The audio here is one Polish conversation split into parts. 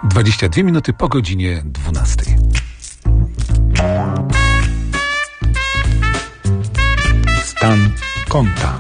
22 minuty po godzinie 12. Stan konta.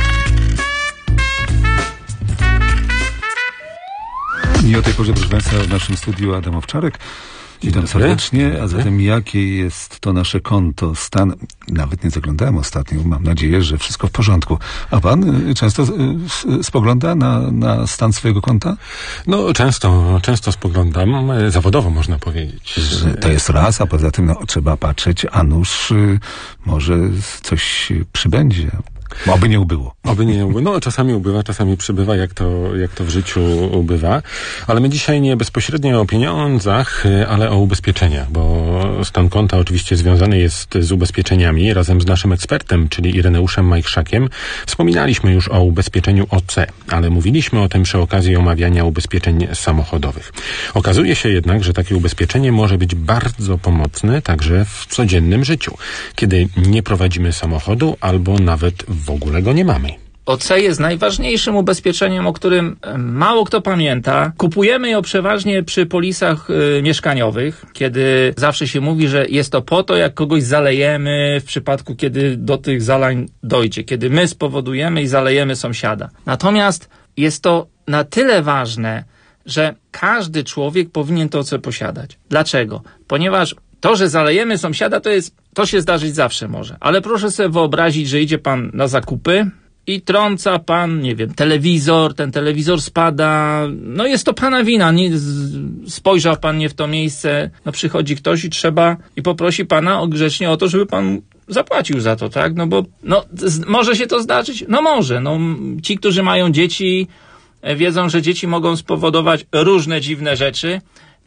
I o tej porze, proszę Państwa, w naszym studiu Adam Owczarek. Witam serdecznie. A zatem jakie jest to nasze konto, stan? Nawet nie zaglądałem ostatnio. Mam nadzieję, że wszystko w porządku. A pan często spogląda na stan swojego konta? No, często spoglądam. Zawodowo można powiedzieć. To jest raz, a poza tym trzeba patrzeć, a nuż może coś przybędzie. Oby nie ubyło. Oby nie ubyło. No, czasami ubywa, czasami przybywa, jak to w życiu ubywa. Ale my dzisiaj nie bezpośrednio o pieniądzach, ale o ubezpieczeniach, bo stan konta oczywiście związany jest z ubezpieczeniami. Razem z naszym ekspertem, czyli Ireneuszem Majchrzakiem, wspominaliśmy już o ubezpieczeniu OC, ale mówiliśmy o tym przy okazji omawiania ubezpieczeń samochodowych. Okazuje się jednak, że takie ubezpieczenie może być bardzo pomocne także w codziennym życiu, kiedy nie prowadzimy samochodu albo nawet w ogóle go nie mamy. OC jest najważniejszym ubezpieczeniem, o którym mało kto pamięta. Kupujemy je przeważnie przy polisach mieszkaniowych, kiedy zawsze się mówi, że jest to po to, jak kogoś zalejemy w przypadku, kiedy do tych zalań dojdzie, kiedy my spowodujemy i zalejemy sąsiada. Natomiast jest to na tyle ważne, że każdy człowiek powinien to OC posiadać. Dlaczego? Ponieważ to, że zalejemy sąsiada, to się zdarzyć zawsze może. Ale proszę sobie wyobrazić, że idzie pan na zakupy i trąca pan, nie wiem, telewizor, ten telewizor spada, no jest to pana wina, spojrzał pan nie w to miejsce, no przychodzi ktoś i poprosi pana grzecznie o to, żeby pan zapłacił za to, tak? No bo, może się to zdarzyć? No może, ci, którzy mają dzieci, wiedzą, że dzieci mogą spowodować różne dziwne rzeczy,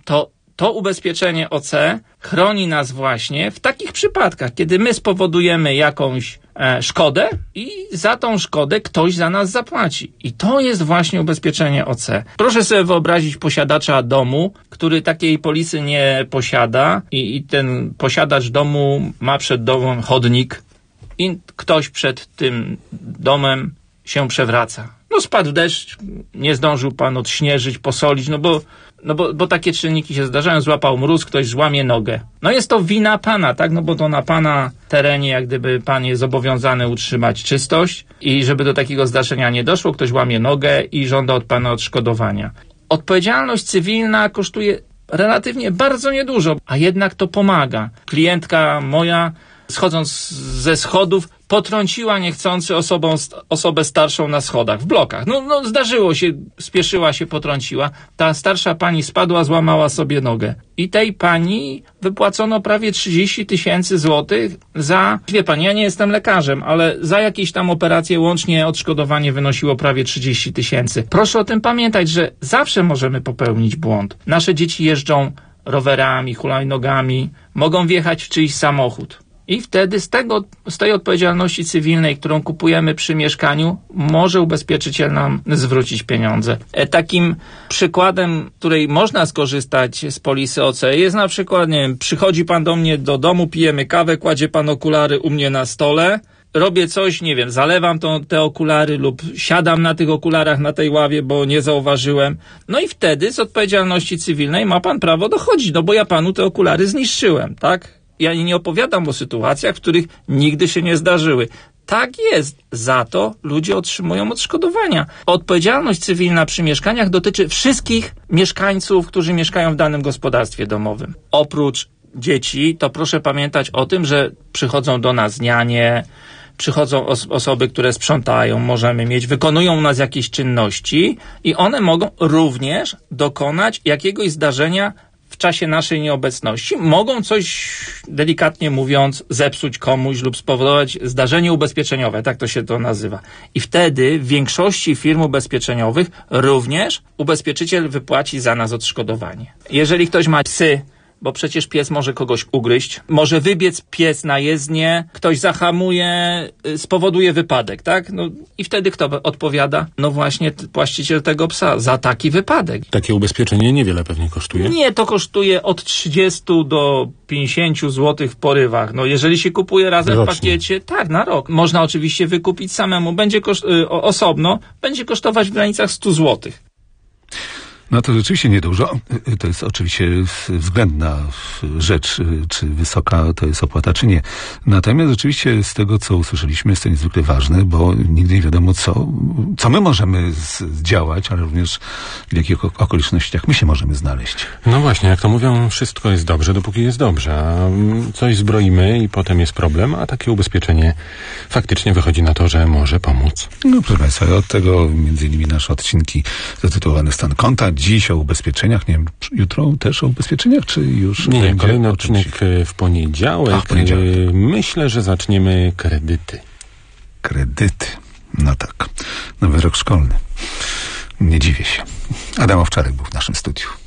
to ubezpieczenie OC chroni nas właśnie w takich przypadkach, kiedy my spowodujemy jakąś szkodę i za tą szkodę ktoś za nas zapłaci. I to jest właśnie ubezpieczenie OC. Proszę sobie wyobrazić posiadacza domu, który takiej polisy nie posiada i ten posiadacz domu ma przed domem chodnik i ktoś przed tym domem się przewraca. Spadł deszcz, nie zdążył pan odśnieżyć, posolić, bo takie czynniki się zdarzają, złapał mróz, ktoś złamie nogę. Jest to wina pana, tak? Bo to na pana terenie, jak gdyby pan jest zobowiązany utrzymać czystość i żeby do takiego zdarzenia nie doszło, ktoś łamie nogę i żąda od pana odszkodowania. Odpowiedzialność cywilna kosztuje relatywnie bardzo niedużo, a jednak to pomaga. Klientka moja, schodząc ze schodów, potrąciła niechcący osobę starszą na schodach, w blokach. Zdarzyło się, spieszyła się, potrąciła. Ta starsza pani spadła, złamała sobie nogę. I tej pani wypłacono prawie 30 000 złotych za, wie pani, ja nie jestem lekarzem, ale za jakieś tam operacje łącznie odszkodowanie wynosiło prawie 30 000. Proszę o tym pamiętać, że zawsze możemy popełnić błąd. Nasze dzieci jeżdżą rowerami, hulajnogami, mogą wjechać w czyjś samochód. I wtedy z tej odpowiedzialności cywilnej, którą kupujemy przy mieszkaniu, może ubezpieczyciel nam zwrócić pieniądze. Takim przykładem, której można skorzystać z polisy OC jest na przykład, nie wiem, przychodzi pan do mnie do domu, pijemy kawę, kładzie pan okulary u mnie na stole, robię coś, nie wiem, zalewam te okulary lub siadam na tych okularach na tej ławie, bo nie zauważyłem. I wtedy z odpowiedzialności cywilnej ma pan prawo dochodzić, bo ja panu te okulary zniszczyłem, tak? Ja nie opowiadam o sytuacjach, w których nigdy się nie zdarzyły. Tak jest. Za to ludzie otrzymują odszkodowania. Odpowiedzialność cywilna przy mieszkaniach dotyczy wszystkich mieszkańców, którzy mieszkają w danym gospodarstwie domowym. Oprócz dzieci, to proszę pamiętać o tym, że przychodzą do nas nianie, przychodzą osoby, które sprzątają, wykonują u nas jakieś czynności i one mogą również dokonać jakiegoś zdarzenia w czasie naszej nieobecności, mogą coś, delikatnie mówiąc, zepsuć komuś lub spowodować zdarzenie ubezpieczeniowe, tak to się to nazywa. I wtedy w większości firm ubezpieczeniowych również ubezpieczyciel wypłaci za nas odszkodowanie. Jeżeli ktoś ma psy, bo przecież pies może kogoś ugryźć, może wybiec pies na jezdnię, ktoś zahamuje, spowoduje wypadek, tak? I wtedy kto odpowiada? Właśnie właściciel tego psa za taki wypadek. Takie ubezpieczenie niewiele pewnie kosztuje? Nie, to kosztuje od 30 do 50 zł w porywach. Jeżeli się kupuje razem rocznie w pakiecie, tak, na rok. Można oczywiście wykupić samemu, osobno, będzie kosztować w granicach 100 zł. No to rzeczywiście niedużo. To jest oczywiście względna rzecz, czy wysoka to jest opłata, czy nie. Natomiast rzeczywiście z tego, co usłyszeliśmy, jest to niezwykle ważne, bo nigdy nie wiadomo, co my możemy zdziałać, ale również w jakich okolicznościach my się możemy znaleźć. No właśnie, jak to mówią, wszystko jest dobrze, dopóki jest dobrze, a coś zbroimy i potem jest problem, a takie ubezpieczenie faktycznie wychodzi na to, że może pomóc. No proszę Państwa, od tego między innymi nasze odcinki zatytułowane Stan konta. Dziś o ubezpieczeniach, nie wiem, jutro też o ubezpieczeniach, czy już? Nie, kolejny odcinek w poniedziałek. Myślę, że zaczniemy kredyty. Kredyty. No tak. Nowy rok szkolny. Nie dziwię się. Adam Owczarek był w naszym studiu.